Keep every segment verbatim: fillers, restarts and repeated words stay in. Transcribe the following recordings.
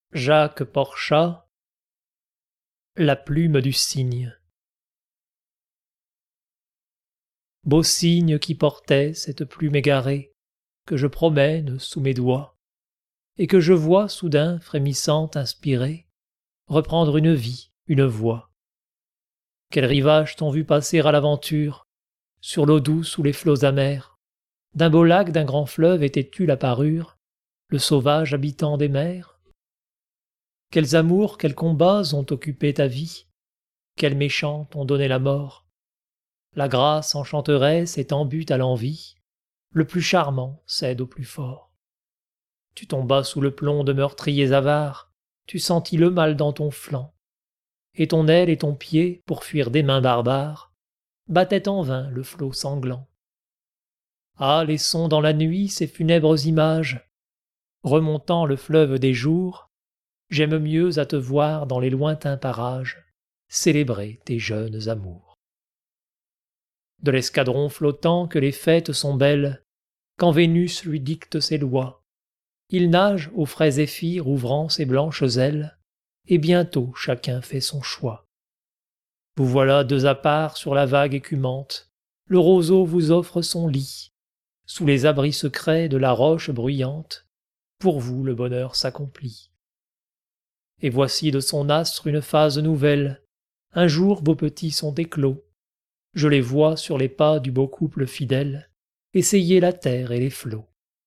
Jacques Porchat, La plume du cygne. Beau cygne qui portait cette plume égarée, que je promène sous mes doigts, et que je vois soudain frémissante, inspirée, reprendre une vie, une voix. Quels rivages t'ont vu passer à l'aventure, sur l'eau douce ou les flots amers? D'un beau lac, d'un grand fleuve étais-tu la parure, le sauvage habitant des mers? Quels amours, quels combats ont occupé ta vie? Quels méchants t'ont donné la mort? La grâce enchanteresse est en but à l'envie, le plus charmant cède au plus fort. Tu tombas sous le plomb de meurtriers avares, tu sentis le mal dans ton flanc, et ton aile et ton pied, pour fuir des mains barbares, battaient en vain le flot sanglant. Ah, laissons dans la nuit ces funèbres images, remontant le fleuve des jours, j'aime mieux à te voir dans les lointains parages célébrer tes jeunes amours. De l'escadron flottant que les fêtes sont belles, quand Vénus lui dicte ses lois, il nage au frais zéphyr ouvrant ses blanches ailes, et bientôt chacun fait son choix. Vous voilà deux à part sur la vague écumante, le roseau vous offre son lit, sous les abris secrets de la roche bruyante, pour vous le bonheur s'accomplit. Et voici de son astre une phase nouvelle, un jour vos petits sont éclos, je les vois sur les pas du beau couple fidèle, essayer la terre et les flots.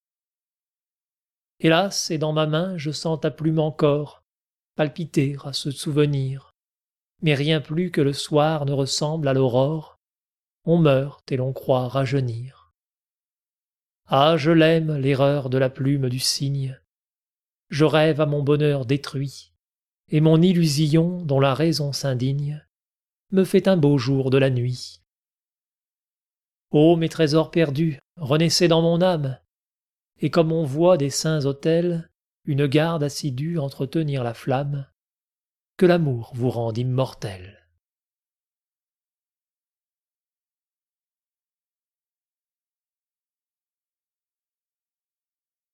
Hélas, et dans ma main je sens ta plume encore, palpiter à ce souvenir, mais rien plus que le soir ne ressemble à l'aurore, on meurt et l'on croit rajeunir. Ah, je l'aime, l'erreur de la plume du cygne, je rêve à mon bonheur détruit, et mon illusion, dont la raison s'indigne, me fait un beau jour de la nuit. Ô mes trésors perdus, renaissez dans mon âme, et comme on voit des saints autels une garde assidue entretenir la flamme, que l'amour vous rende immortel.